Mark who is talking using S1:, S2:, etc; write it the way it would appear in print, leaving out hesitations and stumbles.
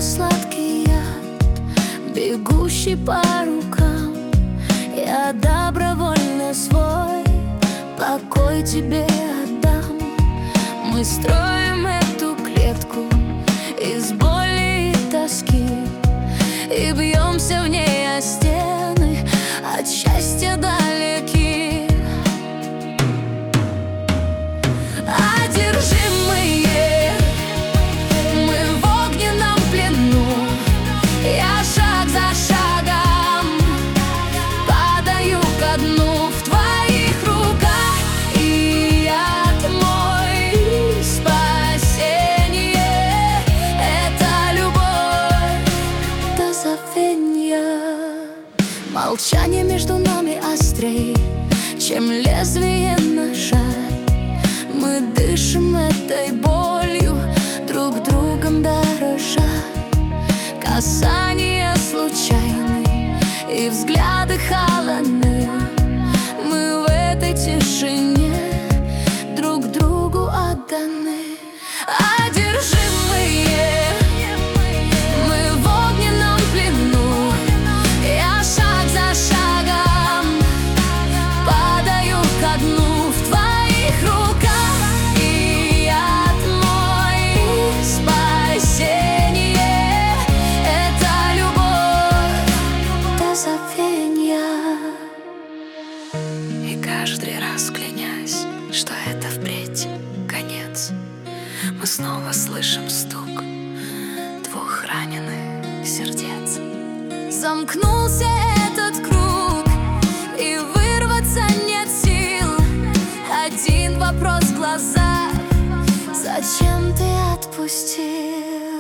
S1: сладкий яд, бегущий по рукам. Я добровольно свой покой тебе отдам. Мы строим эту клетку из боли и тоски, и бьемся в ней о стены, от счастья далеки. Одержимые мы в огненном плену. Я шаг за шагом падаю ко дну в твоих руках, и яд мой спасение. Это любовь до забвенья. Молчание между нами острей, чем лезвие ножа. Мы дышим этой болью, друг другом дорожа. Касания случайны и взгляды холодны. Мы в этой тишине друг другу отданы. Одержимые мы в огненном плену. Я шаг за шагом падаю ко дну в твоих руках, и яд мой спасение. Это любовь до забвенья.
S2: И каждый раз клянясь, что это впредь конец, мы снова слышим стук двух раненых сердец.
S1: Замкнулся этот круг, и вырваться нет сил. Один вопрос в глазах: зачем ты отпустил?